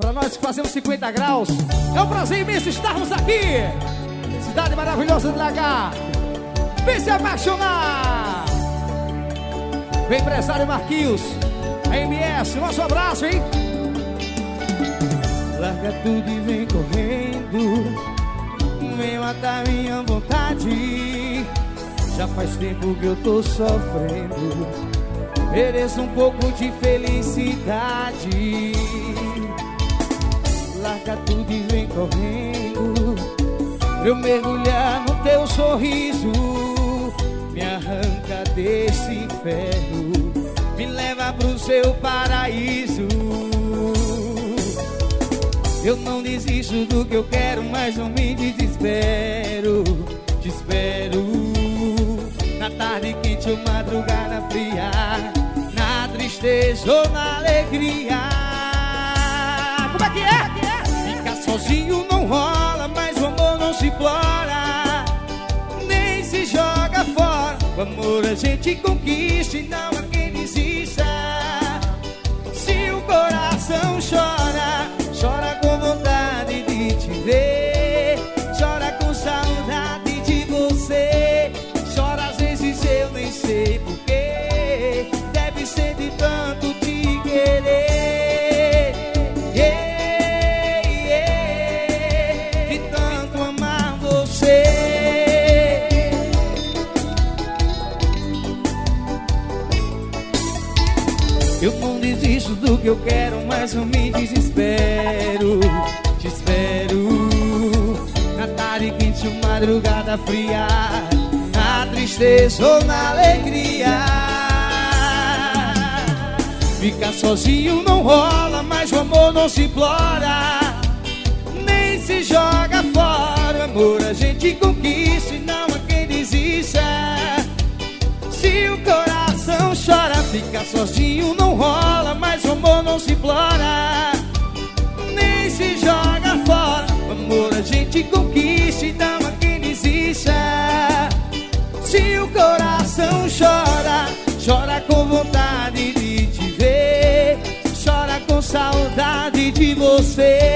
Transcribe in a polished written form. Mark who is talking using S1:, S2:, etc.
S1: Pra nós que fazemos 50 graus, é um prazer imenso estarmos aqui. Cidade maravilhosa de Lagar. Vem se apaixonar. O empresário Marquinhos, a MS, nosso abraço, hein? Larga tudo e vem correndo, vem matar minha vontade. Já faz tempo que eu tô sofrendo, mereço um pouco de felicidade. Larga tudo e vem correndo, eu mergulhar no teu sorriso. Me arranca desse inferno, me leva pro seu paraíso. Eu não desisto do que eu quero, mas não me desespero. Te espero na tarde quente ou madrugada fria, na tristeza ou na alegria. Como é que é? Ficar sozinho não rola, mas o amor não se implora, nem se joga fora. O amor a gente conquista e não há quem desista. Se o coração chora, chora com vontade de te ver, chora com saudade de você. Chora às vezes eu nem sei porquê, deve ser de tanto te querer, de tanto amar você. Eu não desisto do que eu quero, mas não me desespero. Te espero na tarde quente ou madrugada fria, na tristeza ou na alegria. Ficar sozinho não rola, mas o amor não se implora, nem se joga fora. O amor a gente conquista e não há quem desista. Se o coração chora, ficar sozinho não rola, mas o amor não se implora, nem se joga fora. O amor a gente conquista e não há quem desista. Se o coração chora, chora com vontade de te ver, chora com saudade de você.